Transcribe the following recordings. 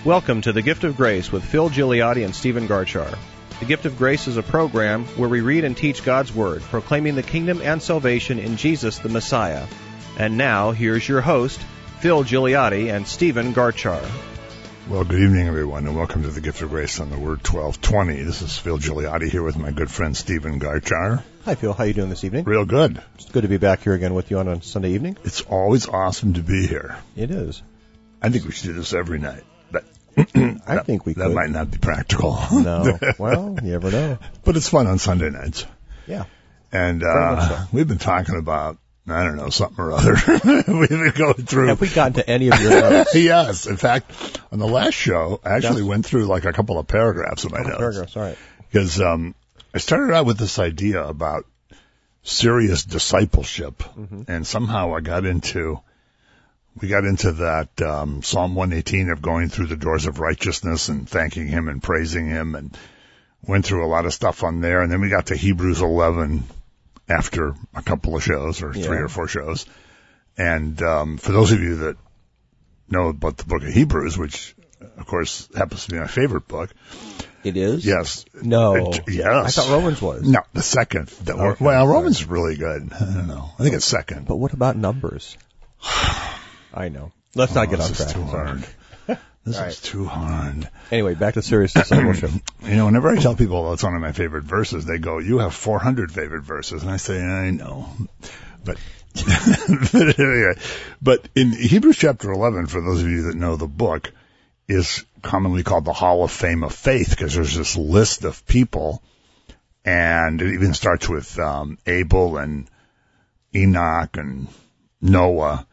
Welcome to The Gift of Grace with Phil Gigliotti and Stephen Garchar. The Gift of Grace is a program where we read and teach God's Word, proclaiming the kingdom and salvation in Jesus the Messiah. And now, here's your host, Phil Gigliotti and Stephen Garchar. Well, good evening, everyone, and welcome to The Gift of Grace on the Word 1220. This is Phil Gigliotti here with my good friend Stephen Garchar. Hi, Phil. How you doing this evening? Real good. It's good to be back here again with you on a Sunday evening. It's always awesome to be here. It is. I think we should do this every night. But I think we could. That might not be practical. No. Well, you never know. But it's fun on Sunday nights. Yeah. And we've been talking about, I don't know, something or other. We've been going through. Have we gotten to any of your notes? Yes. In fact, on the last show, I actually went through like a couple of paragraphs of my notes. Paragraphs, all right. Because I started out with this idea about serious discipleship, and somehow we got into that Psalm 118 of going through the doors of righteousness and thanking Him and praising Him, and went through a lot of stuff on there. And then we got to Hebrews 11 after a couple of shows, or 3 or 4 shows. And for those of you that know about the book of Hebrews, which, of course, happens to be my favorite book. It is? Yes. No. Yes. I thought Romans was. No, the second. Romans is really good. I don't know. I think it's second. But what about Numbers? I know. Let's not get off track. This is too hard. This is too hard. Anyway, back to serious discipleship. Whenever I tell people that's one of my favorite verses, they go, "You have 400 favorite verses." And I say, I know. But anyway, but in Hebrews chapter 11, for those of you that know the book, is commonly called the Hall of Fame of Faith, because there's this list of people, and it even starts with Abel and Enoch and Noah,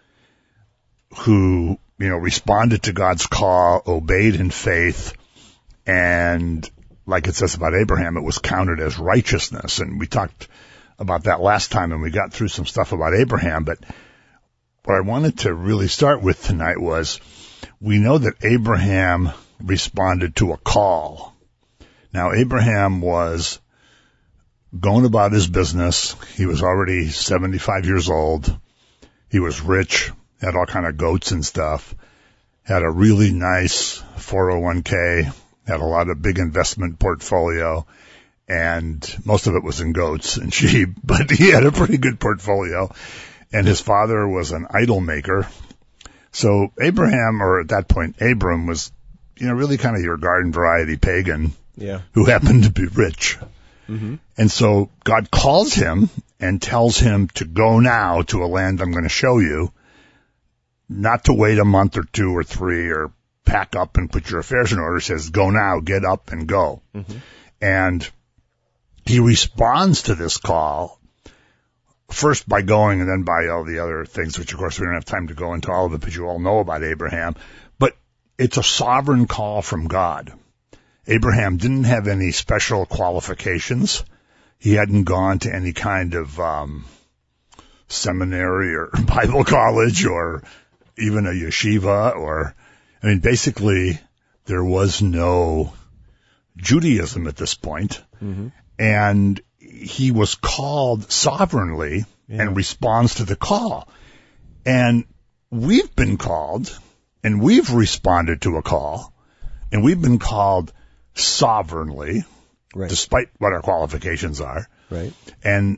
who, responded to God's call, obeyed in faith, and like it says about Abraham, it was counted as righteousness. And we talked about that last time, and we got through some stuff about Abraham. But what I wanted to really start with tonight was, we know that Abraham responded to a call. Now, Abraham was going about his business. He was already 75 years old. He was rich, had all kind of goats and stuff, had a really nice 401k, had a lot of big investment portfolio, and most of it was in goats and sheep, but he had a pretty good portfolio. And his father was an idol maker. So Abraham, or at that point, Abram was, really kind of your garden variety pagan, who happened to be rich. Mm-hmm. And so God calls him and tells him to go now to a land I'm going to show you, not to wait a month or 2 or 3 or pack up and put your affairs in order. He says, go now, get up and go. Mm-hmm. And he responds to this call first by going, and then by all the other things, which of course we don't have time to go into all of it, but you all know about Abraham. But it's a sovereign call from God. Abraham didn't have any special qualifications. He hadn't gone to any kind of seminary or Bible college or even a yeshiva, basically there was no Judaism at this point. Mm-hmm. And he was called sovereignly and responds to the call. And we've been called, and we've responded to a call, and we've been called sovereignly, despite what our qualifications are. Right. And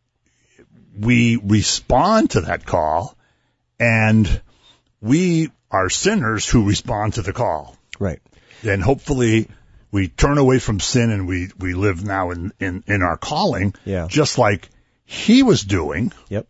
we respond to that call, and we are sinners who respond to the call. Right. And hopefully we turn away from sin and we live now in our calling, just like he was doing. Yep.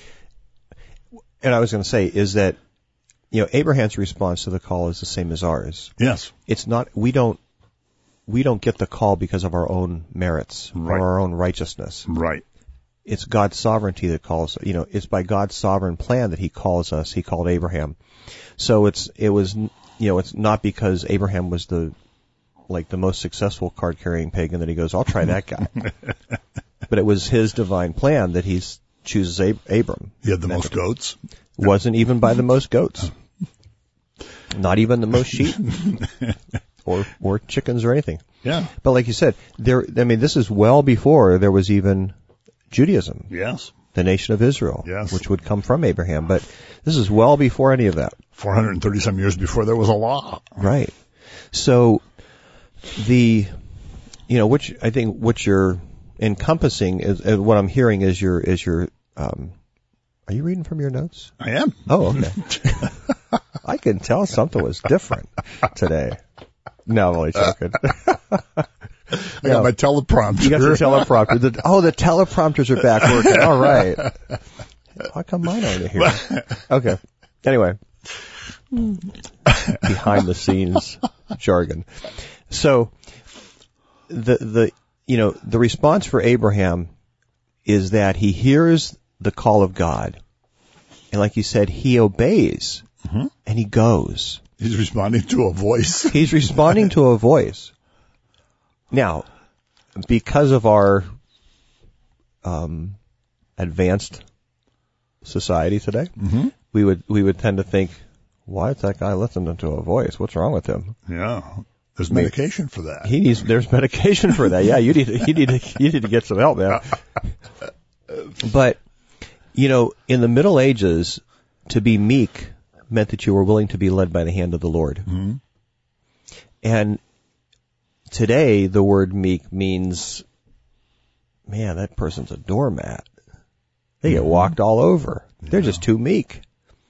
And I was going to say is that, Abraham's response to the call is the same as ours. Yes. It's not, we don't get the call because of our own merits or our own righteousness. Right. It's God's sovereignty that calls, it's by God's sovereign plan that he calls us. He called Abraham. So it's not because Abraham was the most successful card-carrying pagan that he goes, I'll try that guy. But it was his divine plan that he chooses Abram. He had the most goats? Wasn't even by the most goats. Not even the most sheep or chickens or anything. Yeah. But like you said, this is well before there was even Judaism. Yes. The nation of Israel. Yes. Which would come from Abraham. But this is well before any of that. 430 some years before there was a law. Right. So which I think what you're encompassing is what I'm hearing is your are you reading from your notes? I am. Oh, okay. I can tell something was different today. No, I'm only joking. I got my teleprompter. You got your teleprompter. The teleprompters are back working. All right. How come mine aren't here? Okay. Anyway. Behind the scenes jargon. So the response for Abraham is that he hears the call of God. And like you said, he obeys and he goes. He's responding to a voice. He's responding to a voice. Now, because of our advanced society today, we would tend to think, why is that guy listening to a voice? What's wrong with him? Yeah. There's medication for that. There's medication for that. Yeah, you need to get some help, man. But, in the Middle Ages, to be meek meant that you were willing to be led by the hand of the Lord. Mm-hmm. And today, the word meek means, man, that person's a doormat. They get walked all over. They're just too meek.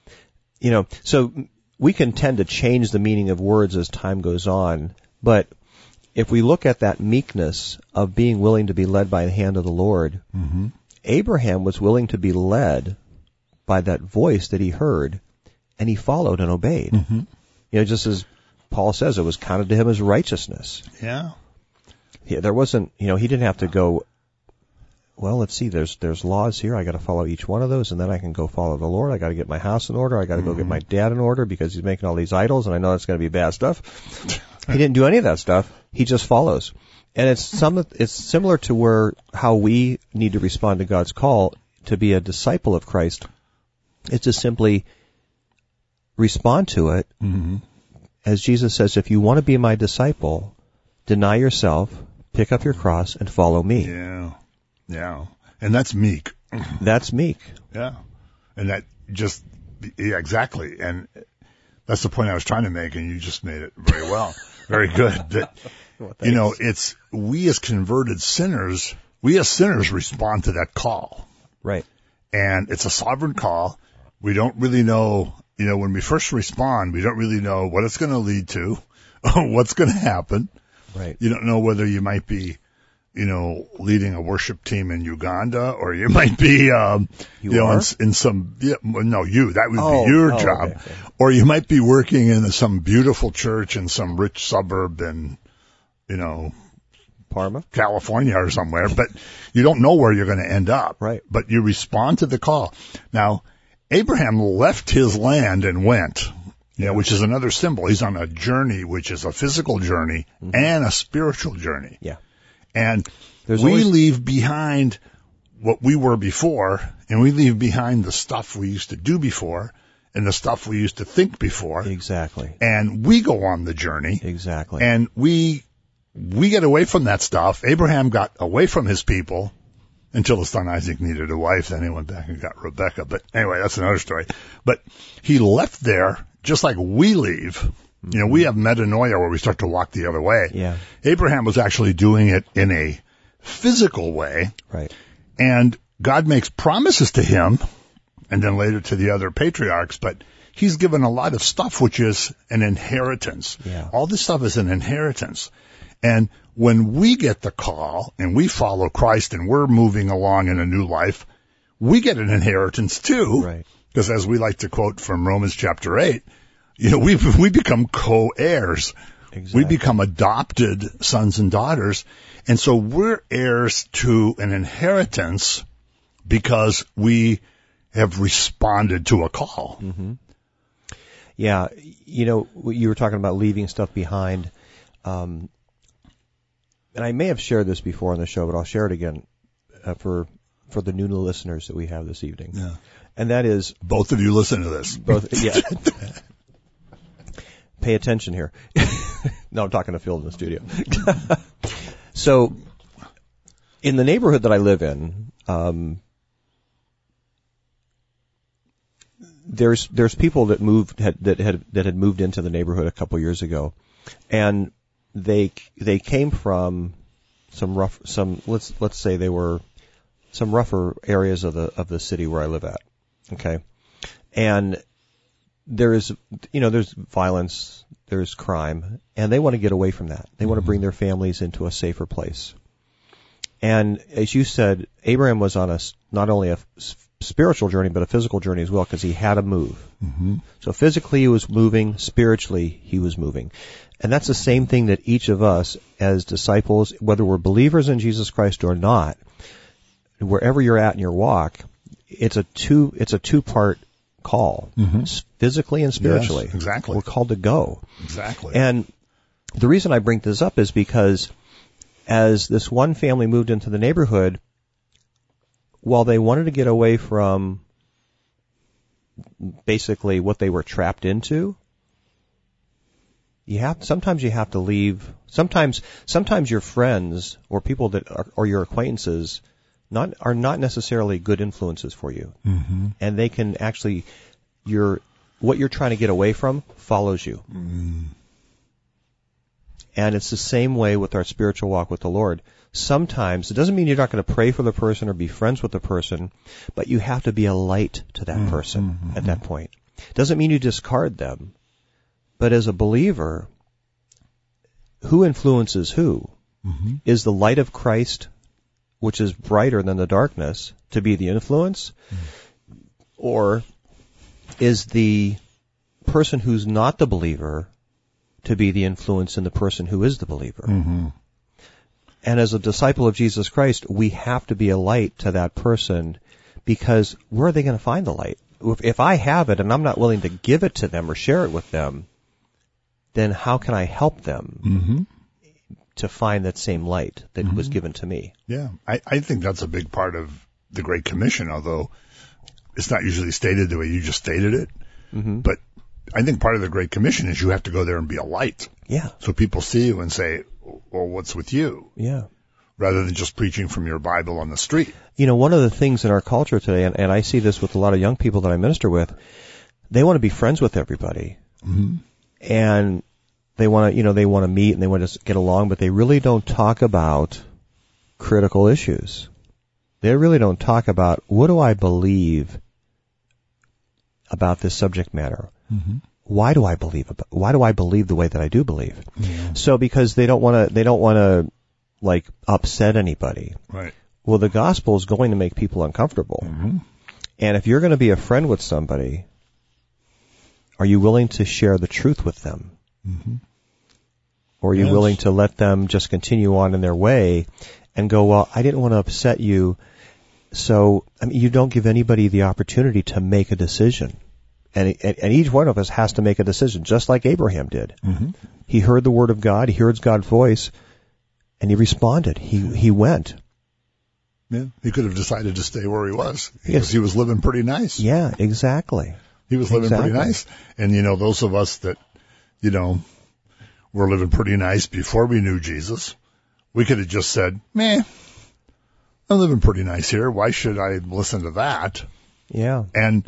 So we can tend to change the meaning of words as time goes on, but if we look at that meekness of being willing to be led by the hand of the Lord, Abraham was willing to be led by that voice that he heard, and he followed and obeyed. Just as Paul says, it was counted to him as righteousness. Yeah. There wasn't, he didn't have to go, well, let's see, there's laws here. I got to follow each one of those, and then I can go follow the Lord. I got to get my house in order. I got to go get my dad in order because he's making all these idols, and I know that's going to be bad stuff. He didn't do any of that stuff. He just follows. And it's similar to how we need to respond to God's call to be a disciple of Christ. It's to simply respond to it. As Jesus says, if you want to be my disciple, deny yourself, pick up your cross, and follow me. Yeah. And that's meek. That's meek. Yeah. And that exactly. And that's the point I was trying to make, and you just made it very well. Very good. That, it's we as converted sinners, respond to that call. Right. And it's a sovereign call. We don't really know, when we first respond, we don't really know what it's going to lead to, what's going to happen. Right. You don't know whether you might be, leading a worship team in Uganda, or you might be, that would be your job. Okay. Or you might be working in some beautiful church in some rich suburb in, Parma, California or somewhere, but you don't know where you're going to end up. Right. But you respond to the call. Now, Abraham left his land and went, which is another symbol. He's on a journey, which is a physical journey and a spiritual journey. Yeah. And we leave behind what we were before, and we leave behind the stuff we used to do before and the stuff we used to think before. Exactly. And we go on the journey. Exactly. And we get away from that stuff. Abraham got away from his people until his son Isaac needed a wife. Then he went back and got Rebekah. But anyway, that's another story. But he left there just like we leave. We have metanoia where we start to walk the other way. Yeah. Abraham was actually doing it in a physical way. Right. And God makes promises to him and then later to the other patriarchs, but he's given a lot of stuff which is an inheritance. Yeah. All this stuff is an inheritance. And when we get the call and we follow Christ and we're moving along in a new life, we get an inheritance too. Right. Because as we like to quote from Romans chapter 8, we become co-heirs. Exactly. We become adopted sons and daughters. And so we're heirs to an inheritance because we have responded to a call. Mm-hmm. Yeah. You were talking about leaving stuff behind. And I may have shared this before on the show, but I'll share it again for the new listeners that we have this evening. Yeah. And that is... Both of you listen to this. Yeah. Pay attention here. No, I'm talking to Phil in the studio. So, in the neighborhood that I live in, there's people that had moved into the neighborhood a couple years ago, And they came from let's say they were some rougher areas of the city where I live at. Okay. And there's violence, there's crime, and they want to get away from that. They want to bring their families into a safer place. And as you said, Abraham was on not only a spiritual journey, but a physical journey as well, because he had to move. Mm-hmm. So physically he was moving, spiritually he was moving. And that's the same thing that each of us as disciples, whether we're believers in Jesus Christ or not, wherever you're at in your walk, it's a two-part call, physically and spiritually. Yes, exactly. We're called to go. Exactly. And the reason I bring this up is because as this one family moved into the neighborhood, while they wanted to get away from basically what they were trapped into, sometimes you have to leave. Sometimes your friends or people or your acquaintances are not necessarily good influences for you. Mm-hmm. And they can actually, what you're trying to get away from follows you. Mm. And it's the same way with our spiritual walk with the Lord. Sometimes, it doesn't mean you're not going to pray for the person or be friends with the person, but you have to be a light to that person at that point. Doesn't mean you discard them, but as a believer, who influences who? Mm-hmm. Is the light of Christ, which is brighter than the darkness, to be the influence? Or is the person who's not the believer to be the influence in the person who is the believer? Mm-hmm. And as a disciple of Jesus Christ, we have to be a light to that person, because where are they going to find the light? If I have it and I'm not willing to give it to them or share it with them, then how can I help them to find that same light that was given to me? Yeah, I think that's a big part of the Great Commission, although it's not usually stated the way you just stated it. Mm-hmm. But I think part of the Great Commission is you have to go there and be a light. Yeah. So people see you and say, well, what's with you? Yeah. Rather than just preaching from your Bible on the street. You know, one of the things in our culture today, and I see this with a lot of young people that I minister with, they want to be friends with everybody. Mm-hmm. And they want to meet and they want to get along, but they really don't talk about critical issues. They really don't talk about, what do I believe about this subject matter? Mm-hmm. Why do I believe the way that I do believe? Yeah. So because they don't want to like upset anybody. Right. Well, the gospel is going to make people uncomfortable. Mm-hmm. And if you're going to be a friend with somebody, are you willing to share the truth with them? Mm-hmm. Or are you willing to let them just continue on in their way and go, well, I didn't want to upset you. So, I mean, you don't give anybody the opportunity to make a decision. And each one of us has to make a decision, just like Abraham did. Mm-hmm. He heard the word of God, he heard God's voice, and he responded. He went. Yeah, he could have decided to stay where he was because Yes. he was living pretty nice. Yeah, exactly. He was living pretty nice. And, those of us that, were living pretty nice before we knew Jesus, we could have just said, meh, I'm living pretty nice here. Why should I listen to that? Yeah. And,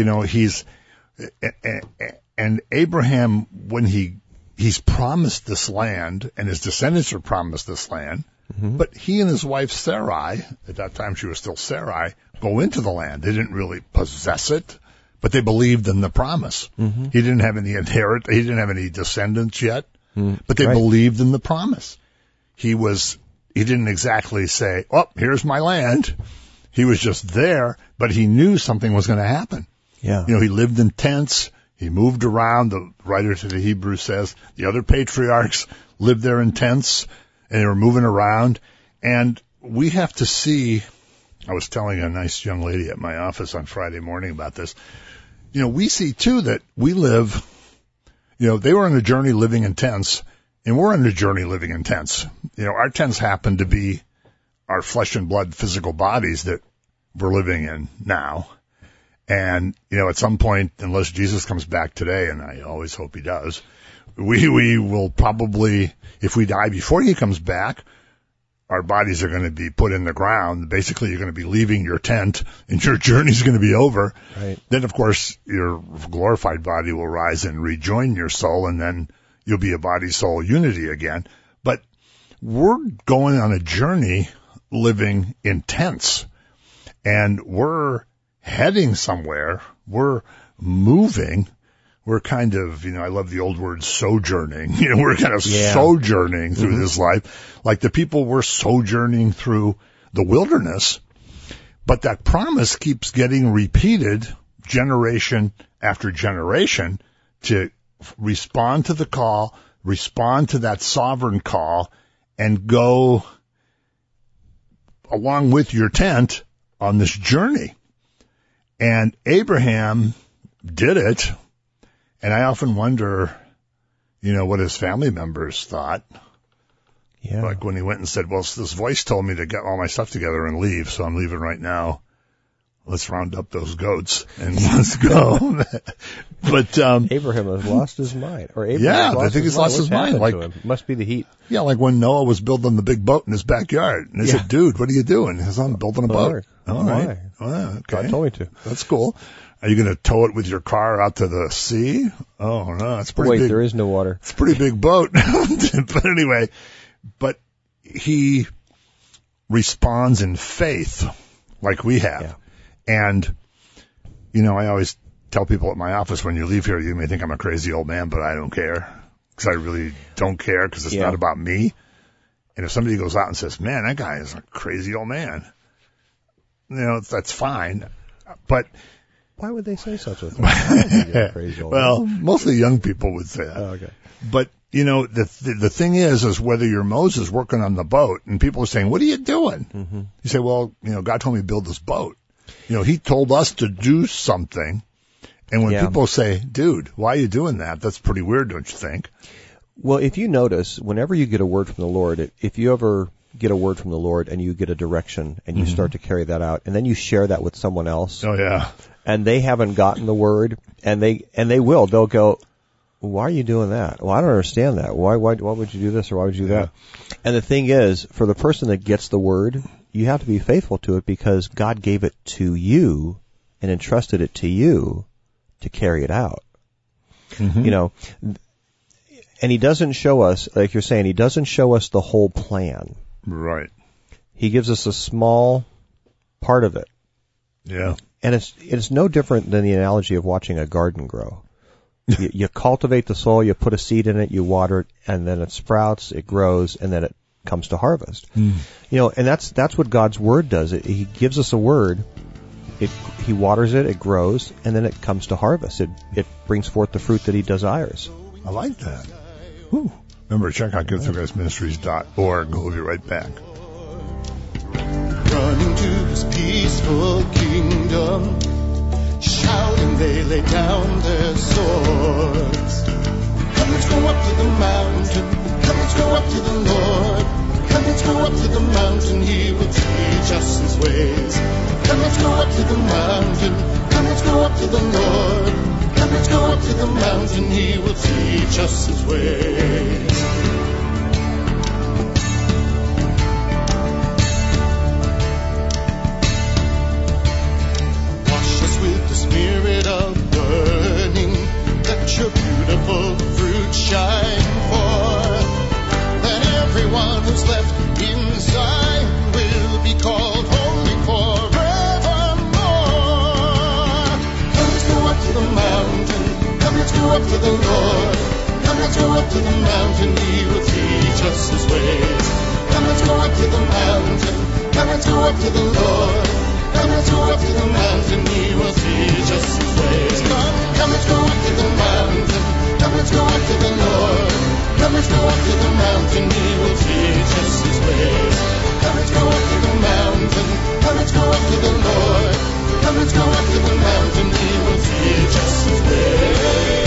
and Abraham, when he's promised this land and his descendants are promised this land, but he and his wife Sarai, at that time she was still Sarai, go into the land. They didn't really possess it, but they believed in the promise. Mm-hmm. He didn't have any he didn't have any descendants yet, but they Right. believed in the promise. He didn't exactly say, oh, here's my land. He was just there, but he knew something was going to happen. Yeah. He lived in tents. He moved around. The writer to the Hebrews says the other patriarchs lived there in tents and they were moving around. And we have to see, I was telling a nice young lady at my office on Friday morning about this. We see too that we live, they were on a journey living in tents and we're on a journey living in tents. Our tents happen to be our flesh and blood physical bodies that we're living in now. And, at some point, unless Jesus comes back today, and I always hope he does, we will probably, if we die before he comes back, our bodies are going to be put in the ground. Basically, you're going to be leaving your tent and your journey's going to be over. Right. Then, of course, your glorified body will rise and rejoin your soul, and then you'll be a body-soul unity again. But we're going on a journey living in tents, and we're heading somewhere. We're moving. We're kind of, I love the old word sojourning. We're kind of sojourning through this life, like the people were sojourning through the wilderness. But that promise keeps getting repeated generation after generation to respond to the call, respond to that sovereign call, and go along with your tent on this journey. And Abraham did it. And I often wonder, what his family members thought. Yeah. Like when he went and said, well, this voice told me to get all my stuff together and leave, so I'm leaving right now. Let's round up those goats and let's go. But Abraham has lost his mind. Or I think he's lost his mind. Like, it must be the heat. Yeah, like when Noah was building the big boat in his backyard. And they said, dude, what are you doing? He says, I'm building a boat. All right. Oh, okay. God told me to. That's cool. Are you going to tow it with your car out to the sea? Oh, no, it's pretty big. Wait, there is no water. It's a pretty big boat. But anyway, he responds in faith like we have. Yeah. And, I always tell people at my office, when you leave here, you may think I'm a crazy old man, but I don't care. Because I really don't care, because it's not about me. And if somebody goes out and says, man, that guy is a crazy old man, that's fine. But why would they say such a thing? Crazy old well, man. Mostly young people would say that. Oh, okay. But, the thing is whether you're Moses working on the boat and people are saying, what are you doing? Mm-hmm. You say, well, God told me to build this boat. He told us to do something. And when people say, dude, why are you doing that? That's pretty weird, don't you think? Well, if you notice, whenever you get a word from the Lord, if you ever get a word from the Lord and you get a direction and you start to carry that out and then you share that with someone else. Oh, yeah. And they haven't gotten the word and they'll go, why are you doing that? Well, I don't understand that. Why would you do this or why would you do that? And the thing is, for the person that gets the word, you have to be faithful to it because God gave it to you and entrusted it to you to carry it out. Mm-hmm. And he doesn't show us, like you're saying, he doesn't show us the whole plan. Right. He gives us a small part of it. Yeah. And it's no different than the analogy of watching a garden grow. You cultivate the soil, you put a seed in it, you water it, and then it sprouts, it grows, and then it comes to harvest. And that's what God's word does. He gives us a word, he waters it, it grows, and then it comes to harvest. It brings forth the fruit that he desires. I like that. Whew. Remember, check out GiveThruGuysMinistries.org. We'll be right back. Running to his peaceful kingdom, shouting they lay down their swords. Come, let's go up to the mountain. Come, let's go up to the Lord. Come, let's go up to the mountain. He will teach us his ways. Come, let's go up to the mountain. Come, let's go up to the Lord. Come, let's go up to the mountain. He will teach us his ways. Spirit of burning, let your beautiful fruit shine forth. Then everyone who's left inside will be called holy forevermore. Come, let's go up to the mountain. Come, let's go up to the Lord. Come, let's go up to the mountain. He will teach us his ways. Come, let's go up to the mountain. Come, let's go up to the Lord. Come, let's go up to the mountain, he will teach us his ways. Come, let's go up to the mountain. Come, let's go up to the Lord. Come, let's go up to the mountain, he will teach us his ways. Come, let's go up to the mountain. Come, let's go up to the Lord. Come, let's go up to the mountain, he will teach us his ways.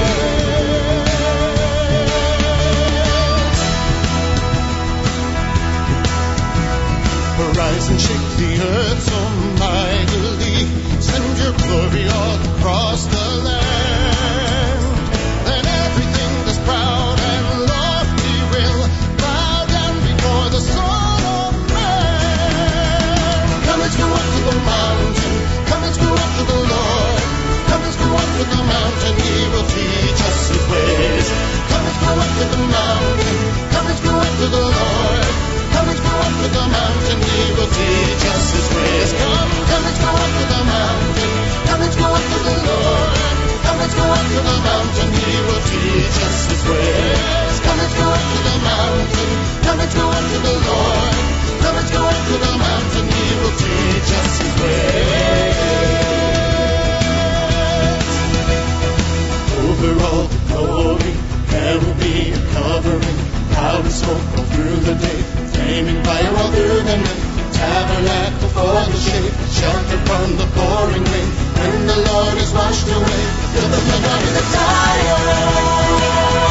Rise and shake the earth so mightily, send your glory all across the land. Then everything that's proud and lofty will bow down before the Son of Man. Come, let's go up to the mountain. Come, let's go up to the Lord. Come, let's go up to the mountain. He will teach us his ways. Come, let's go to the mountain. Come, let's go up to the Lord. Come, let's go up to the mountain. He will teach us his ways. Come, let's go up to the mountain. Come, let's go up to the Lord. Come, let's go up to the mountain. He will teach us his ways. Come, let's go up to the mountain. Come, let's go up to the Lord. Come, let's go up to the mountain. He will teach us his ways. Over all the glory, there will be a covering. Cloud and smoke all through the day, flaming fire all through the night. Tabernacle for the shade, shelter from the pouring rain. When the Lord is washed away, till the flood of the tide.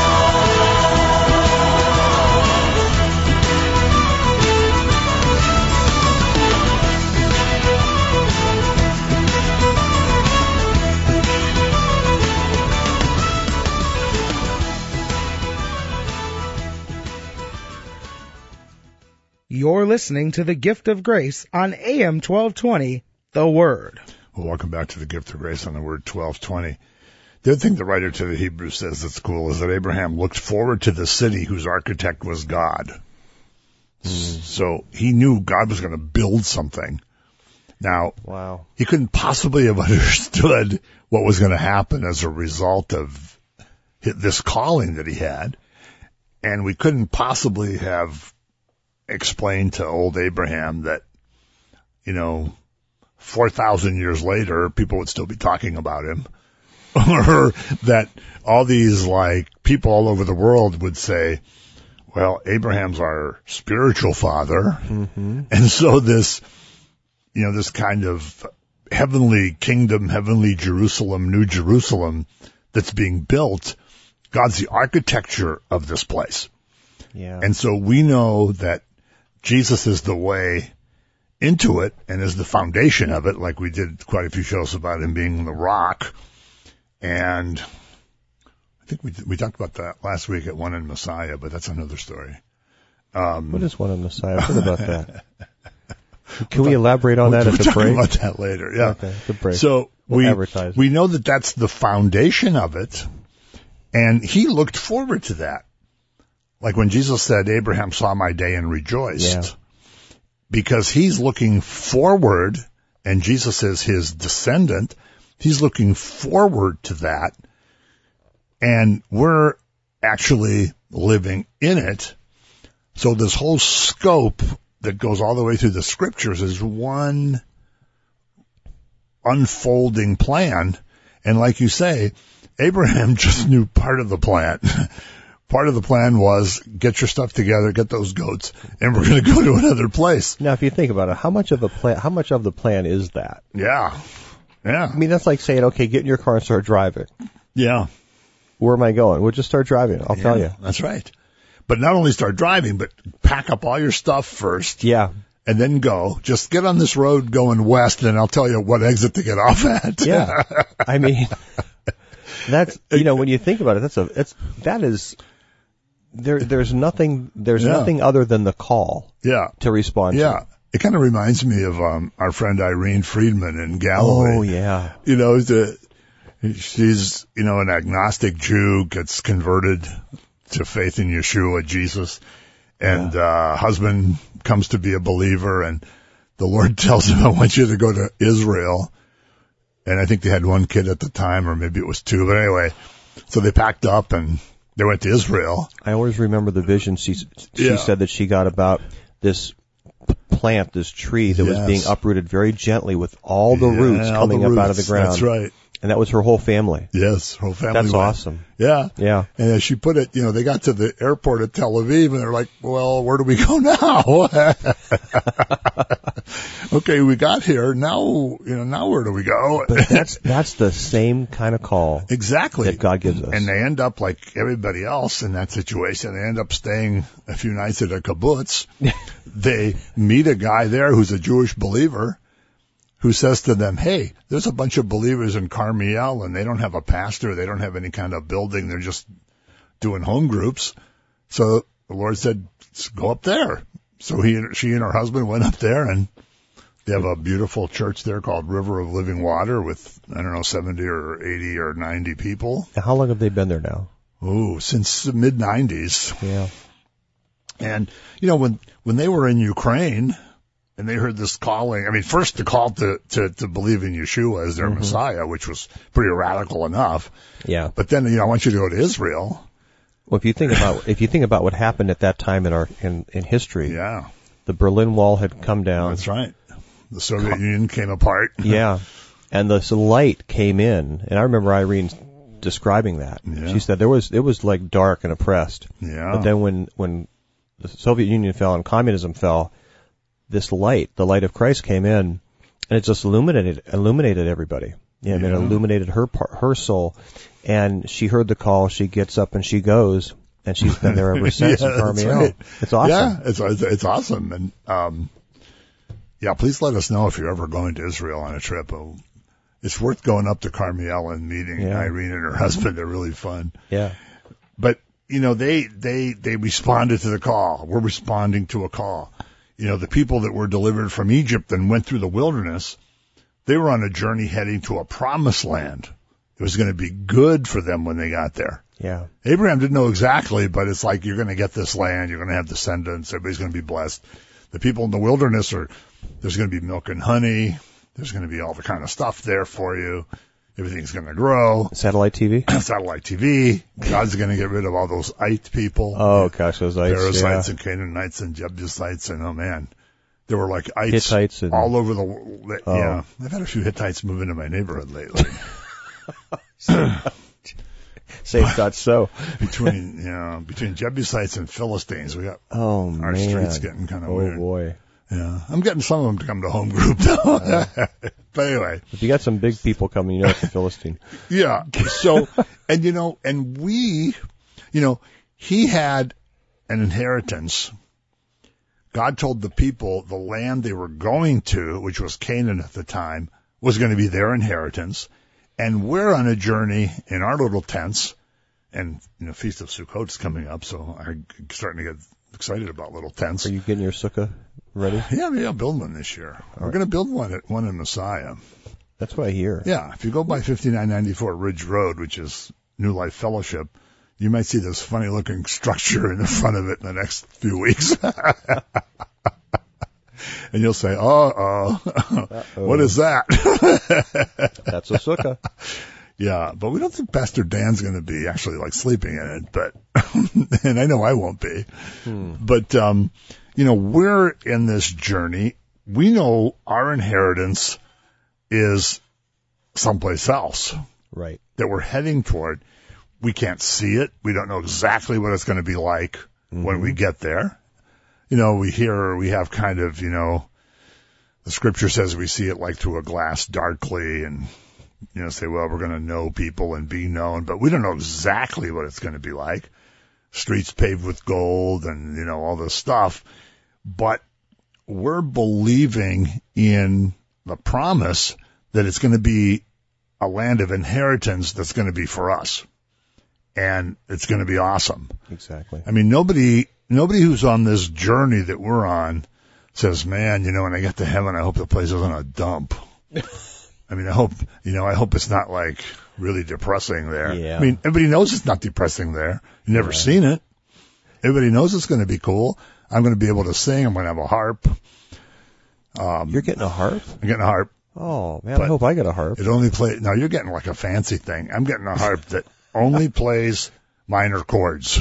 You're listening to The Gift of Grace on AM 1220, The Word. Well, welcome back to The Gift of Grace on the Word 1220. The other thing the writer to the Hebrews says that's cool is that Abraham looked forward to the city whose architect was God. So he knew God was going to build something. Now, Wow. he couldn't possibly have understood what was going to happen as a result of this calling that he had. And we couldn't possibly have explained to old Abraham that, 4,000 years later, people would still be talking about him. Or that all these, people all over the world would say, well, Abraham's our spiritual father. Mm-hmm. And so this, this kind of heavenly kingdom, heavenly Jerusalem, New Jerusalem that's being built, God's the architecture of this place. Yeah. And so we know that Jesus is the way into it and is the foundation of it, like we did quite a few shows about him being the rock. And I think we talked about that last week at One in Messiah, but that's another story. What is One in Messiah? What about that? Can we elaborate on that at the break? We'll talk about that later, yeah. Okay, the break. So we'll advertise. We know that that's the foundation of it, and he looked forward to that. Like when Jesus said, Abraham saw my day and rejoiced. Yeah. Because he's looking forward, and Jesus is his descendant, he's looking forward to that, and we're actually living in it. So this whole scope that goes all the way through the scriptures is one unfolding plan. And like you say, Abraham just knew part of the plan. Part of the plan was get your stuff together, get those goats, and we're going to go to another place. Now, if you think about it, how much of the plan is that? Yeah. Yeah. I mean, that's like saying, okay, get in your car and start driving. Yeah. Where am I going? We'll just start driving. I'll tell you. That's right. But not only start driving, but pack up all your stuff first. Yeah. And then go. Just get on this road going west, and I'll tell you what exit to get off at. Yeah. I mean, that's, when you think about it, there's nothing other than the call. Yeah. To respond to. Yeah. It kind of reminds me of our friend Irene Friedman in Galilee. Oh, yeah. She's, an agnostic Jew, gets converted to faith in Yeshua, Jesus, and husband comes to be a believer, and the Lord tells him, I want you to go to Israel. And I think they had one kid at the time, or maybe it was two, but anyway, so they packed up and they went to Israel. I always remember the vision she said that she got about this plant, this tree that was being uprooted very gently with all the roots coming up out of the ground. That's right. And that was her whole family. Yes, her whole family. That's awesome. Yeah. Yeah. And as she put it, they got to the airport at Tel Aviv and they're like, well, where do we go now? Okay, we got here. Now, now where do we go? But that's the same kind of call. Exactly. That God gives us. And they end up like everybody else in that situation. They end up staying a few nights at a kibbutz. They meet a guy there who's a Jewish believer, who says to them, hey, there's a bunch of believers in Carmiel, and they don't have a pastor, they don't have any kind of building, they're just doing home groups. So the Lord said, go up there. So she and her husband went up there, and they have a beautiful church there called River of Living Water with, 70 or 80 or 90 people. Now, how long have they been there now? since the mid-90s. Yeah. And, you know, when they were in Ukraine and they heard this calling, I mean, first the call to believe in Yeshua as their Messiah, which was pretty radical enough. Yeah. But then, you know, I want you to go to Israel. Well, if you think about what happened at that time in history, Yeah, the Berlin Wall had come down. that's right. The Soviet Union came apart. Yeah. And the light came in, and I remember Irene describing that. Yeah. She said it was like dark and oppressed. Yeah. But then when the Soviet Union fell and communism fell, this light, the light of Christ, came in, and it just illuminated everybody. Yeah, and it illuminated her soul. And she heard the call. She gets up and she goes, and she's been there ever since. Yeah, in Carmel. right. It's awesome. Yeah, it's awesome. And yeah, please let us know if you're ever going to Israel on a trip. It's worth going up to Carmel and meeting Irene and her husband. They're really fun. Yeah. But, you know, they responded to the call. We're responding to a call. You know, the people that were delivered from Egypt and went through the wilderness, they were on a journey heading to a promised land. It was going to be good for them when they got there. Yeah. Abraham didn't know exactly, but it's like, you're going to get this land. You're going to have descendants. Everybody's going to be blessed. The people in the wilderness there's going to be milk and honey. There's going to be all the kind of stuff there for you. Everything's going to grow. Satellite TV? Satellite TV. God's going to get rid of all those Ite people. Oh, gosh, those ites. Perizzites and Canaanites and Jebusites and, oh man, there were like ites Hittites and all over the, yeah. I've had a few Hittites move into my neighborhood lately. Say not so. Between Jebusites and Philistines, we got our streets getting kind of weird. Oh boy. Yeah, I'm getting some of them to come to home group though. But anyway, if you got some big people coming, you know it's a Philistine. Yeah. So, and you know, and we, you know, he had an inheritance. God told the people the land they were going to, which was Canaan at the time, was going to be their inheritance. And we're on a journey in our little tents, and you know, Feast of Sukkot is coming up, so I'm starting to get excited about little tents. Are you getting your sukkah ready? Yeah, maybe I'll build one this year. We're going to build one in Messiah. That's what I hear. Yeah, if you go by 5994 Ridge Road, which is New Life Fellowship, you might see this funny looking structure in the front of it in the next few weeks. And you'll say, what is that? That's a sukkah. Yeah, but we don't think Pastor Dan's going to be actually like sleeping in it, but, and I know I won't be. But, you know, we're in this journey. We know our inheritance is someplace else. Right. That we're heading toward. We can't see it. We don't know exactly what it's going to be like when we get there. You know, we have kind of, you know, the scripture says we see it like through a glass darkly and, you know, say, well, we're going to know people and be known, but we don't know exactly what it's going to be like. Streets paved with gold and, you know, all this stuff. But we're believing in the promise that it's going to be a land of inheritance that's going to be for us. And it's going to be awesome. Exactly. I mean, nobody who's on this journey that we're on says, man, you know, when I get to heaven, I hope the place isn't a dump. I mean, I hope it's not like really depressing there. Yeah. I mean, everybody knows it's not depressing there. You've never seen it. Everybody knows it's going to be cool. I'm going to be able to sing. I'm going to have a harp. You're getting a harp? I'm getting a harp. Oh, man, I hope I get a harp. It only plays, now you're getting like a fancy thing. I'm getting a harp that only plays minor chords.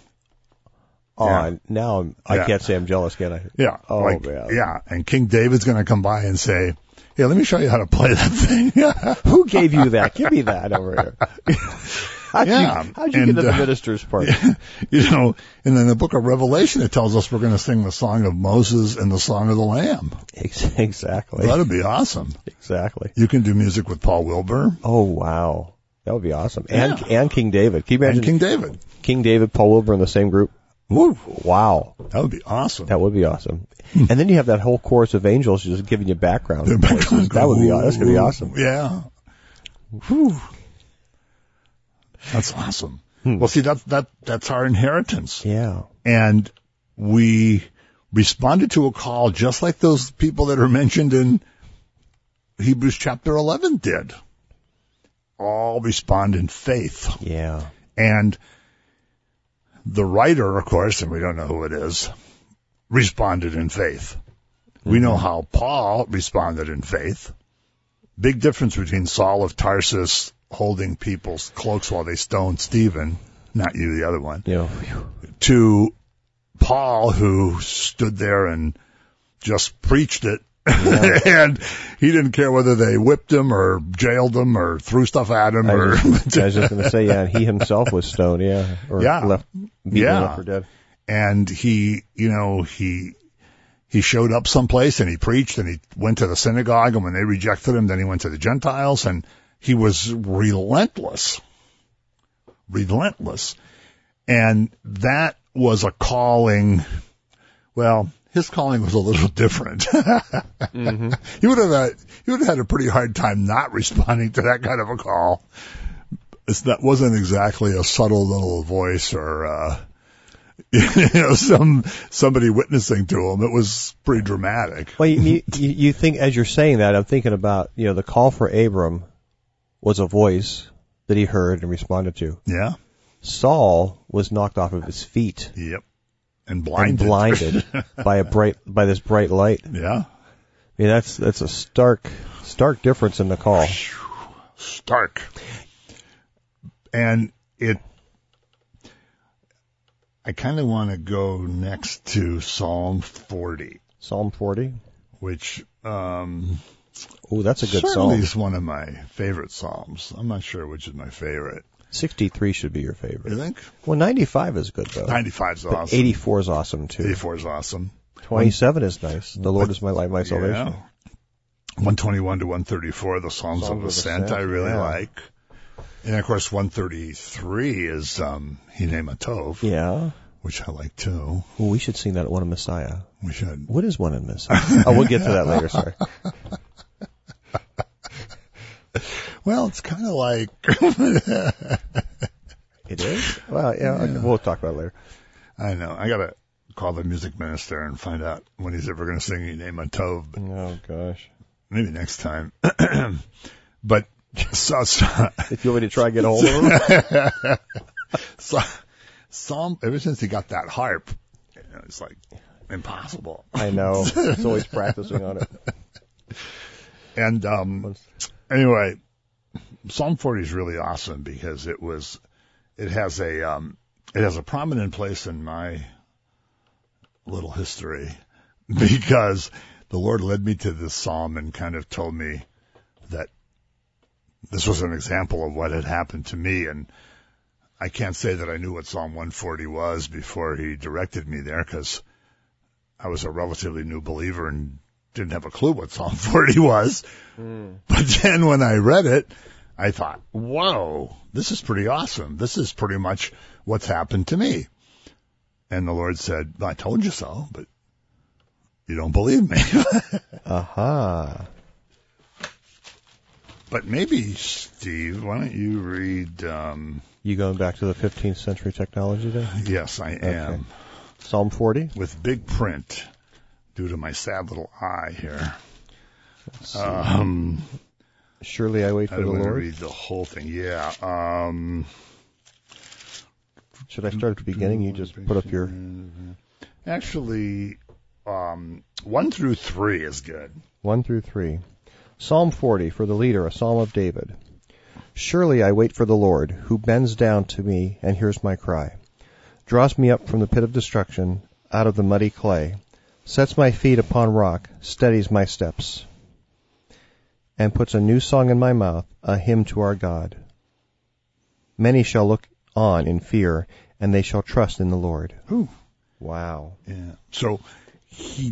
Now I can't say I'm jealous, can I? Yeah. Oh, like, man. Yeah. And King David's going to come by and say, hey, let me show you how to play that thing. Who gave you that? Give me that over here. How'd you get to the minister's part? You know, and in the book of Revelation, it tells us we're going to sing the song of Moses and the song of the Lamb. Exactly. Well, that'd be awesome. Exactly. You can do music with Paul Wilbur. Oh, wow. That would be awesome. And King David. Can you imagine? And King David. King David, Paul Wilbur in the same group. Woo. Wow. That would be awesome. That would be awesome. And then you have that whole chorus of angels just giving you background voices. That would be, that's going to be awesome. Yeah. Whew. That's awesome. Well, see, that's our inheritance. Yeah. And we responded to a call just like those people that are mentioned in Hebrews chapter 11 did. All respond in faith. Yeah. And The writer, of course, and we don't know who it is, responded in faith. We know how Paul responded in faith. Big difference between Saul of Tarsus holding people's cloaks while they stoned Stephen, not you, the other one, Yeah. to Paul, who stood there and just preached it. Yeah. And he didn't care whether they whipped him or jailed him or threw stuff at him. I was just going to say, yeah, and he himself was stoned, yeah, or Yeah. left beaten up for dead. And he showed up someplace and he preached and he went to the synagogue, and when they rejected him, then he went to the Gentiles, and he was relentless. And that was a calling. Well, his calling was a little different. Mm-hmm. He would have had a pretty hard time not responding to that kind of a call. That wasn't exactly a subtle little voice or somebody witnessing to him. It was pretty dramatic. Well, you think, as you're saying that, I'm thinking about, the call for Abram was a voice that he heard and responded to. Yeah. Saul was knocked off of his feet Yep. And and blinded by this bright light. Yeah. I mean, that's a stark difference in the call. Stark. And I kind of want to go next to Psalm 40. Psalm 40. Which, Oh, that's a good certainly psalm. is one of my favorite psalms. I'm not sure which is my favorite. 63 should be your favorite. You think? Well, 95 is good, though. 95 is But awesome. 84 is awesome, too. 84 is awesome. 27 is nice. The Lord is my light, my salvation. Yeah. 121 to 134, the Psalms of Ascent, I really like. And of course, 133 is Hine Tov, Yeah. which I like too. Well, we should sing that at One in Messiah. We should. What is One in Messiah? Oh, we'll get to that later, sorry. Well, it's kind of like It is? Well, yeah, we'll talk about it later. I know. I gotta call the music minister and find out when he's ever going to sing Hine Tov. But Oh, gosh. maybe next time. But so, If you want me to try and get a hold of him. Psalm, ever since he got that harp, it's like impossible. I know. He's always practicing on it. And anyway, Psalm 40 is really awesome because it has a prominent place in my little history, because the Lord led me to this psalm and kind of told me that this was an example of what had happened to me. And I can't say that I knew what Psalm 140 was before he directed me there, because I was a relatively new believer and didn't have a clue what Psalm 40 was. But then when I read it, I thought, whoa, this is pretty awesome. This is pretty much what's happened to me. And the Lord said, I told you so, but you don't believe me. Aha. But maybe, Steve, why don't you read, You going back to the 15th century technology then? yes, I am, Okay. Psalm 40? with big print due to my sad little eye here. Surely I wait I for the don't want to Lord. read the whole thing. Yeah. Should I start at the beginning? You just put up your... Actually, 1 through 3 is good. 1 through 3. Psalm 40, for the leader, a psalm of David. Surely I wait for the Lord, who bends down to me and hears my cry, draws me up from the pit of destruction, out of the muddy clay, sets my feet upon rock, steadies my steps, and puts a new song in my mouth, a hymn to our God. Many shall look on in fear, and they shall trust in the Lord. Ooh. Wow. Yeah. So he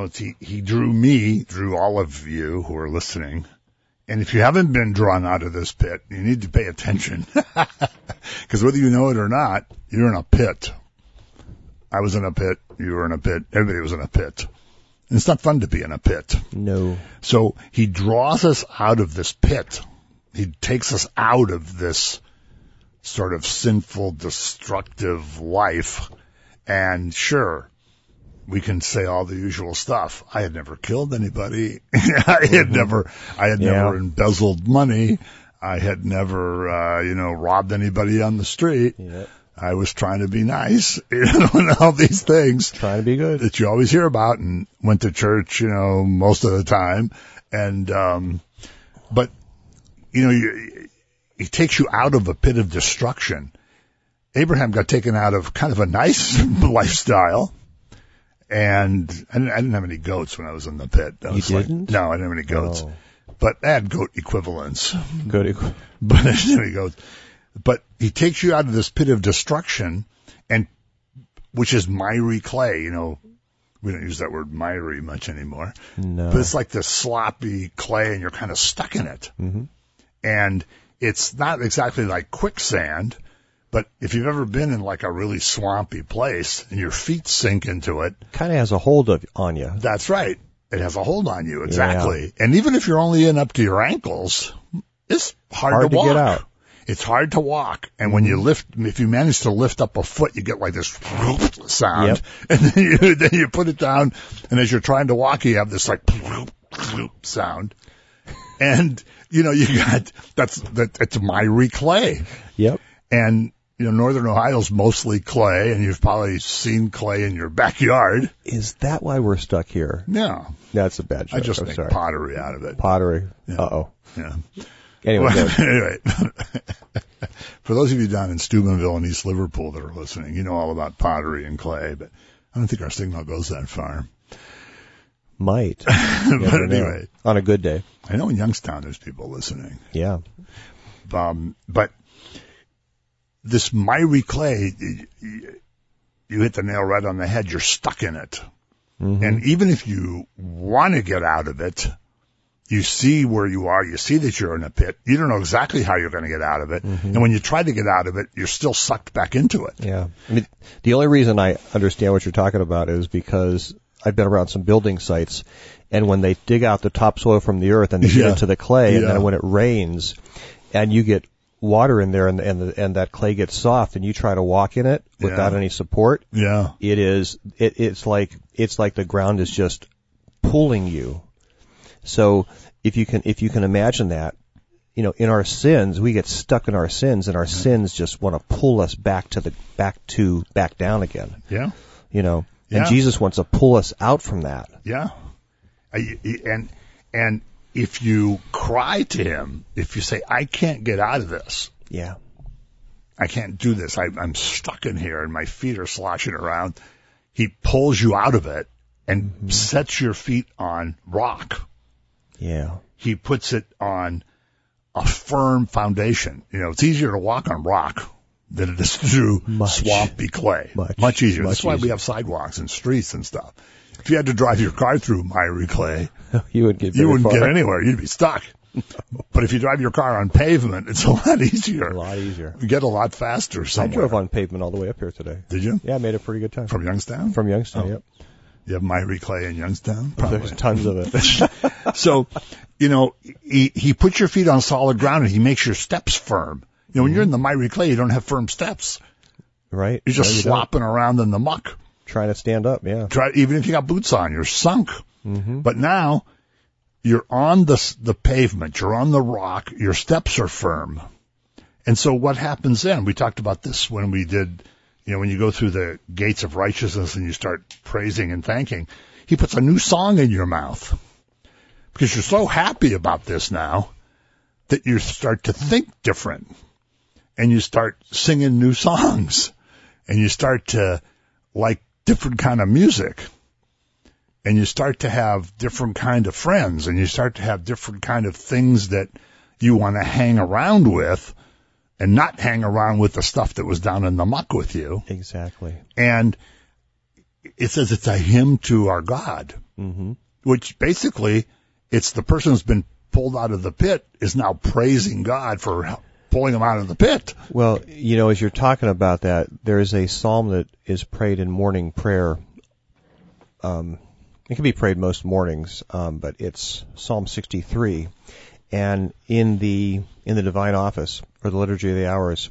drew all of you who are listening. And if you haven't been drawn out of this pit, you need to pay attention. Because whether you know it or not, you're in a pit. I was in a pit. You were in a pit. Everybody was in a pit. And it's not fun to be in a pit. No. So he draws us out of this pit. He takes us out of this sort of sinful, destructive life. And sure, we can say all the usual stuff. I had never killed anybody. I had never embezzled money. I had never, robbed anybody on the street. Yeah. I was trying to be nice, and all these things. Trying to be good. That you always hear about, and went to church, most of the time. And, but, it takes you out of a pit of destruction. Abraham got taken out of kind of a nice lifestyle. And I didn't have any goats when I was in the pit. You didn't? No, I didn't have any goats. Oh. But I had goat equivalents. But I didn't have any goats. But he takes you out of this pit of destruction, and which is miry clay. We don't use that word miry much anymore. No. But it's like this sloppy clay, and you're kind of stuck in it. Mm-hmm. And it's not exactly like quicksand, but if you've ever been in like a really swampy place and your feet sink into it, kind of has a hold on you. That's right. It has a hold on you, exactly. Yeah. And even if you're only in up to your ankles, it's hard to walk. Get out. It's hard to walk. And when you if you manage to lift up a foot, you get like this sound. Yep. And then you put it down, and as you're trying to walk, you have this like sound. And, you got, it's miry clay. Yep. And, Northern Ohio's mostly clay, and you've probably seen clay in your backyard. Is that why we're stuck here? Yeah. That's a bad joke. I just make pottery out of it. Pottery. Yeah. Uh-oh. Yeah. Anyway. For those of you down in Steubenville and East Liverpool that are listening, you know all about pottery and clay, but I don't think our signal goes that far. Might. But anyway. On a good day. I know in Youngstown there's people listening. Yeah. But this miry clay, you hit the nail right on the head. You're stuck in it. Mm-hmm. And even if you want to get out of it, you see where you are. You see that you're in a pit. You don't know exactly how you're going to get out of it. Mm-hmm. And when you try to get out of it, you're still sucked back into it. Yeah. I mean, the only reason I understand what you're talking about is because I've been around some building sites, and when they dig out the topsoil from the earth and they get into the clay, and then when it rains and you get water in there and that clay gets soft and you try to walk in it without any support, it's like the ground is just pulling you. So if you can imagine that, in our sins, we get stuck in our sins, and our sins just want to pull us back down again. Yeah. And Jesus wants to pull us out from that. Yeah. And if you cry to him, if you say, I can't get out of this. Yeah. I can't do this. I'm stuck in here and my feet are sloshing around. He pulls you out of it and sets your feet on rock. Yeah. He puts it on a firm foundation. It's easier to walk on rock than it is to do swampy clay. Much easier. That's why we have sidewalks and streets and stuff. If you had to drive your car through miry clay, you wouldn't get anywhere. You'd be stuck. But if you drive your car on pavement, it's a lot easier. A lot easier. You get a lot faster somewhere. I drove on pavement all the way up here today. Did you? Yeah, I made a pretty good time. From Youngstown? From Youngstown, yep. You have miry clay in Youngstown? Probably. There's tons of it. So, he puts your feet on solid ground and he makes your steps firm. When you're in the miry clay, you don't have firm steps. Right. You're just slopping around in the muck. Trying to stand up, yeah. Even if you got boots on, you're sunk. Mm-hmm. But now, you're on the pavement, you're on the rock, your steps are firm. And so what happens then? We talked about this when we did, when you go through the gates of righteousness and you start praising and thanking, he puts a new song in your mouth. Because you're so happy about this now that you start to think different. And you start singing new songs. And you start to like different kind of music. And you start to have different kind of friends. And you start to have different kind of things that you want to hang around with. And not hang around with the stuff that was down in the muck with you. Exactly. And it says it's a hymn to our God. Mm-hmm. Which basically, it's the person who's been pulled out of the pit is now praising God for pulling him out of the pit. Well, as you're talking about that, there's a psalm that is prayed in morning prayer. It can be prayed most mornings, but it's Psalm 63. And in the Divine Office, or the Liturgy of the Hours,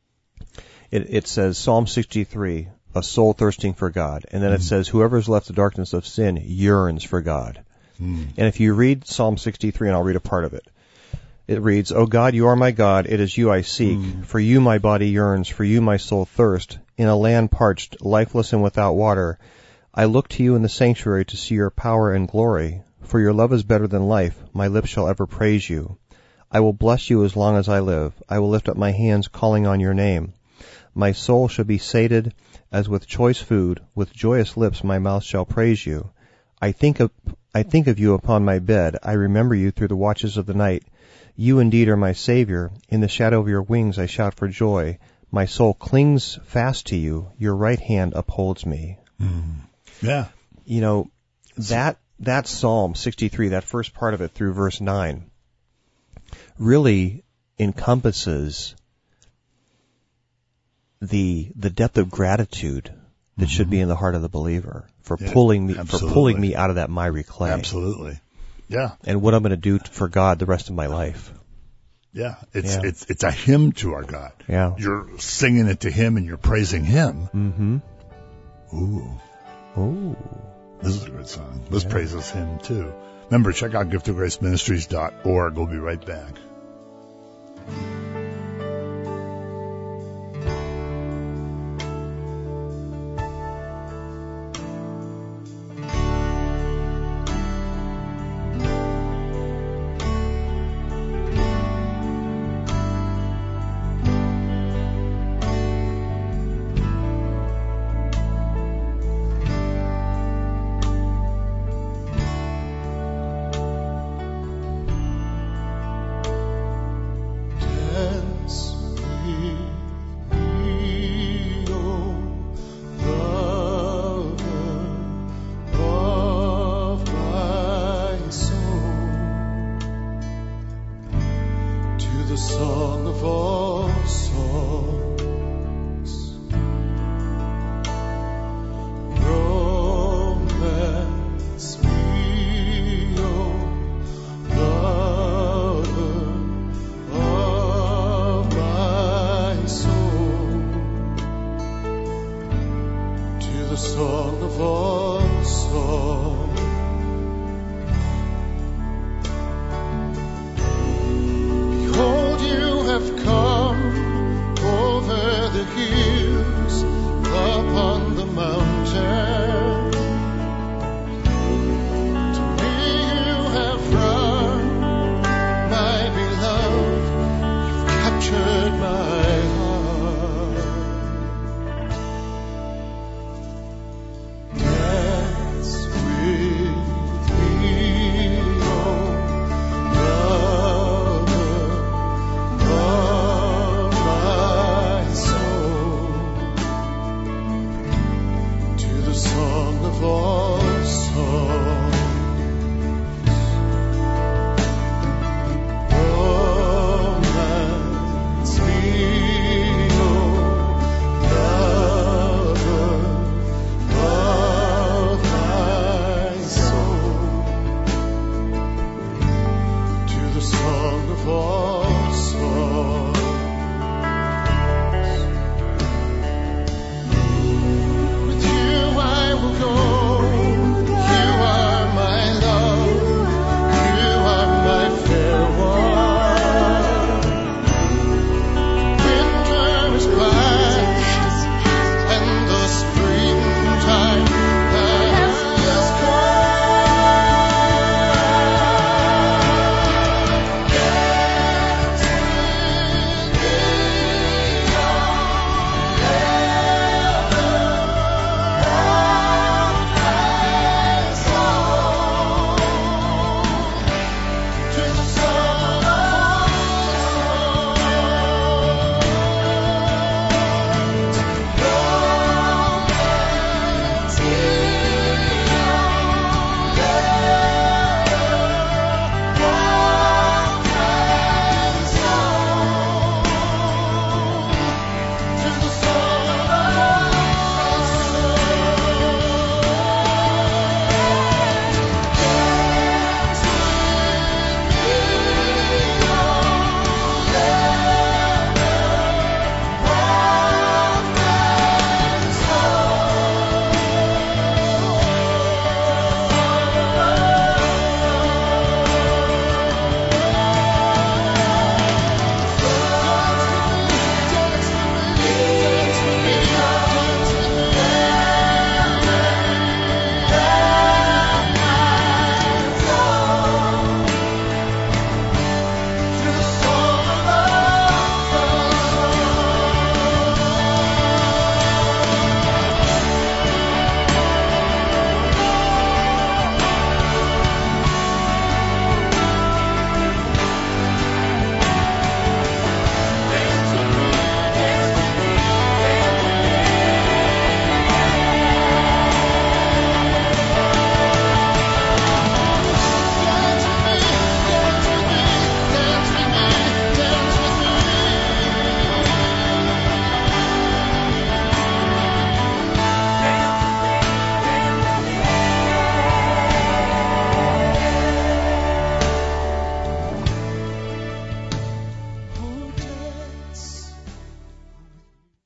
it says Psalm 63, a soul thirsting for God. And then it says, whoever has left the darkness of sin yearns for God. And if you read Psalm 63, and I'll read a part of it, It reads, O God, you are my God, it is you I seek. For you my body yearns, for you my soul thirsts. In a land parched, lifeless and without water, I look to you in the sanctuary to see your power and glory. For your love is better than life, my lips shall ever praise you. I will bless you as long as I live. I will lift up my hands calling on your name. My soul shall be sated as with choice food, with joyous lips my mouth shall praise you. I think of you upon my bed, I remember you through the watches of the night. You indeed are my Savior. In the shadow of your wings I shout for joy. My soul clings fast to you. Your right hand upholds me. Yeah. You know, that Psalm 63, that first part of it through verse 9, really encompasses the depth of gratitude that should be in the heart of the believer for pulling me out of that miry clay. Absolutely. Yeah. And what I'm going to do for God the rest of my life. Yeah. It's a hymn to our God. Yeah. You're singing it to him and you're praising him. Mm-hmm. Ooh. This is a good song. Let's praise this hymn too. Remember, check out giftofgraceministries.org. We'll be right back.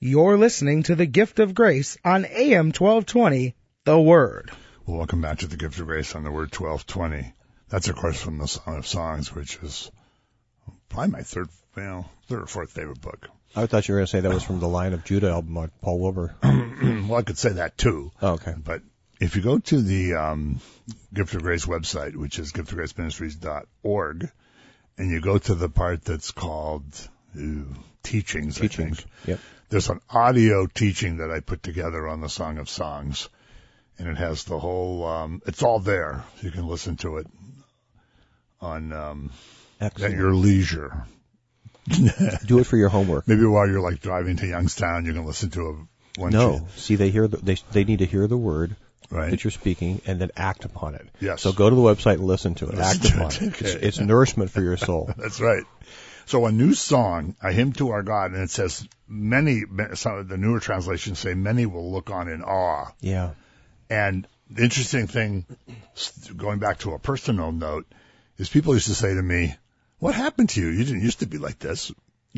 You're listening to the Gift of Grace on AM 1220, The Word. Well, welcome back to the Gift of Grace on the Word 1220. That's, of course, from the Song of Songs, which is probably my third or fourth favorite book. I thought you were going to say that was from the Lion of Judah album by Paul Wilbur. Well, I could say that too. Oh, okay. But if you go to the Gift of Grace website, which is giftofgraceministries.org, and you go to the part that's called Teachings, I think. Yep. There's an audio teaching that I put together on the Song of Songs, and it has the whole, it's all there. You can listen to it on at your leisure. Do it for your homework. Maybe while you're like driving to Youngstown, you can listen to one. No, see, they need to hear the word right. that you're speaking and then act upon it. Yes. So go to the website and listen to it. Act upon it. Okay. It's nourishment for your soul. That's right. So a new song, A Hymn to Our God, and it says some of the newer translations say many will look on in awe. Yeah. And the interesting thing, going back to a personal note, is people used to say to me, "What happened to you? You didn't used to be like this."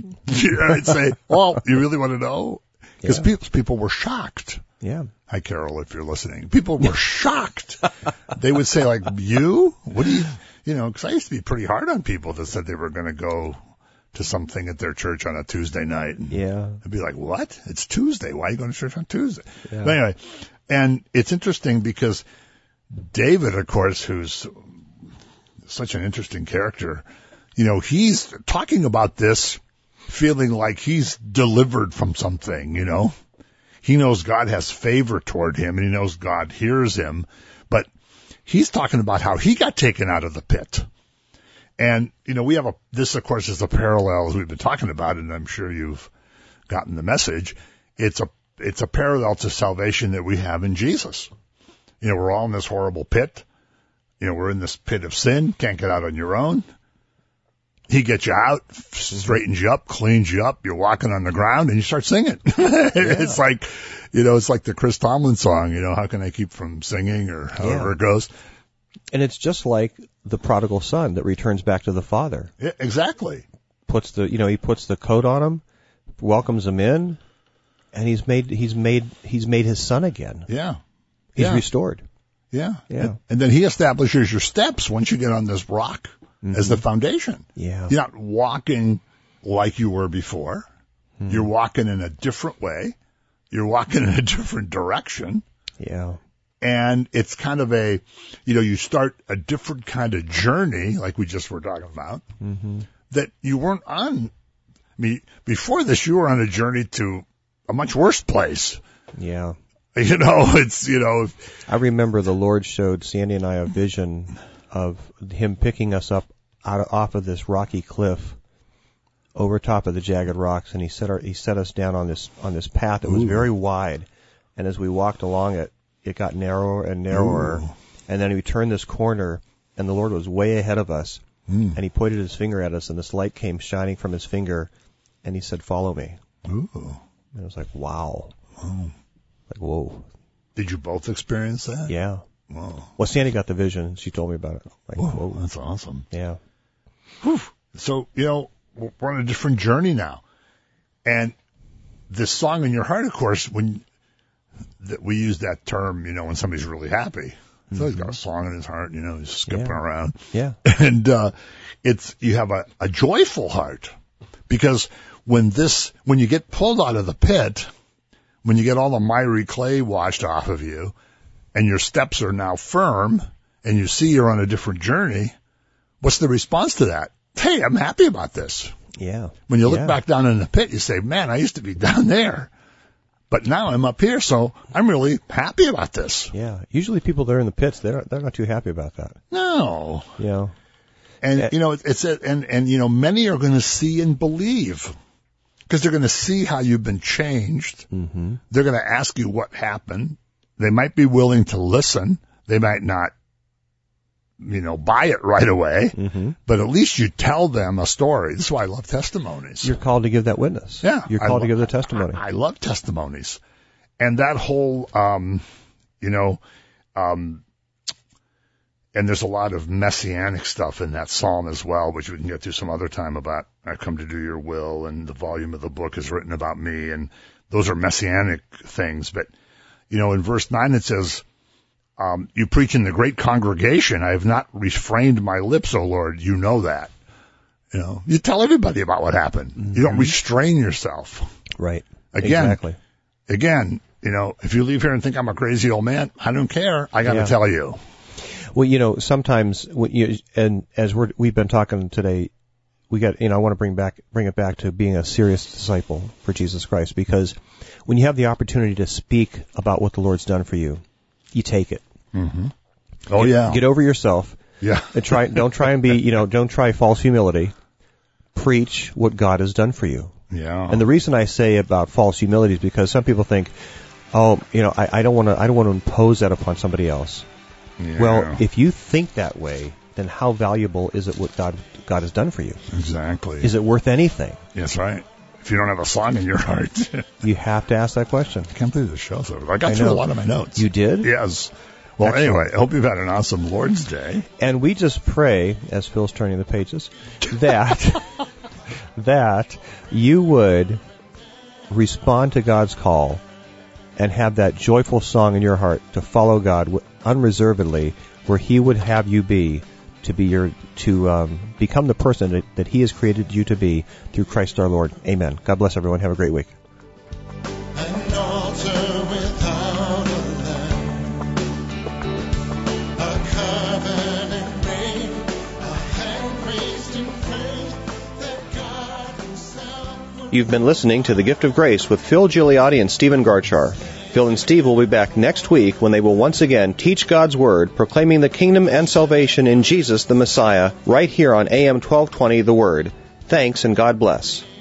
I'd say, "Well, you really want to know?" Because people were shocked. Yeah. Hi, Carol, if you're listening. People were shocked. They would say, like, "You? What do you know?" Because I used to be pretty hard on people that said they were going to go to something at their church on a Tuesday night. And yeah. I'd be like, "What? It's Tuesday. Why are you going to church on Tuesday?" Yeah. But anyway, and it's interesting because David, of course, who's such an interesting character, he's talking about this feeling like he's delivered from something, He knows God has favor toward him, and he knows God hears him, but he's talking about how he got taken out of the pit. And, we have this, of course, is a parallel, as we've been talking about, and I'm sure you've gotten the message. It's a parallel to salvation that we have in Jesus. We're all in this horrible pit. We're in this pit of sin, can't get out on your own. He gets you out, straightens you up, cleans you up, you're walking on the ground, and you start singing. It's like, it's like the Chris Tomlin song, how can I keep from singing, or however it goes. And it's just like the prodigal son that returns back to the father. Yeah, exactly. He puts the coat on him, welcomes him in, and he's made his son again. Yeah. He's restored. Yeah. Yeah. And then he establishes your steps once you get on this rock as the foundation. Yeah. You're not walking like you were before. You're walking in a different way. You're walking in a different direction. Yeah. And it's kind of you start a different kind of journey, like we just were talking about, that you weren't on. Before this, you were on a journey to a much worse place. Yeah. I remember the Lord showed Sandy and I a vision of him picking us up off of this rocky cliff over top of the jagged rocks, and he set us down on this path that was very wide, and as we walked along it, it got narrower and narrower, and then we turned this corner, and the Lord was way ahead of us, and he pointed his finger at us, and this light came shining from his finger, and he said, "Follow me." Ooh. And I was like, wow. Like, whoa. Did you both experience that? Yeah. Whoa. Well, Sandy got the vision. She told me about it. Like, whoa. That's awesome. Yeah. Whew. So, we're on a different journey now. And this song in your heart, of course, we use that term, when somebody's really happy. So he's got a song in his heart, he's skipping around. Yeah. And you have a joyful heart. Because when you get pulled out of the pit, when you get all the miry clay washed off of you, and your steps are now firm, and you see you're on a different journey, what's the response to that? Hey, I'm happy about this. Yeah. When you look back down in the pit, you say, man, I used to be down there, but now I'm up here, so I'm really happy about this. Yeah. Usually people that are in the pits, they're not too happy about that. No. Yeah. And, many are going to see and believe. Because they're going to see how you've been changed. Mm-hmm. They're going to ask you what happened. They might be willing to listen. They might not, buy it right away. Mm-hmm. But at least you tell them a story. This is why I love testimonies. You're called to give that witness. Yeah. You're called to give the testimony. I love testimonies. And that whole, and there's a lot of messianic stuff in that psalm as well, which we can get to some other time about, I come to do your will, and the volume of the book is written about me, and those are messianic things. But, in verse 9 it says, you preach in the great congregation. I have not refrained my lips, O Lord. You know that. You tell everybody about what happened. Mm-hmm. You don't restrain yourself. Right. Exactly. Again, if you leave here and think I'm a crazy old man, I don't care. I got to tell you. Well, sometimes, and as we've been talking today, I want to bring it back to being a serious disciple for Jesus Christ, because when you have the opportunity to speak about what the Lord's done for you, you take it. Mm-hmm. Get over yourself. Yeah. And don't try and be, don't try false humility. Preach what God has done for you. Yeah. And the reason I say about false humility is because some people think, I don't want to impose that upon somebody else. Yeah. Well, if you think that way, then how valuable is it what God has done for you? Exactly. Is it worth anything? That's right. If you don't have a song in your heart. You have to ask that question. I can't believe the show's over. I got through a lot of my notes. You did? Yes. Well, anyway, I hope you've had an awesome Lord's Day. And we just pray, as Phil's turning the pages, that you would respond to God's call and have that joyful song in your heart to follow God unreservedly, where He would have you be, to become the person that He has created you to be through Christ our Lord. Amen. God bless everyone. Have a great week. An altar without a lamb, a covenant ring, a hand raised in faith that God Himself. You've been listening to The Gift of Grace with Phil Gigliotti and Stephen Garchar. Phil and Steve will be back next week when they will once again teach God's Word, proclaiming the kingdom and salvation in Jesus the Messiah, right here on AM 1220 The Word. Thanks and God bless.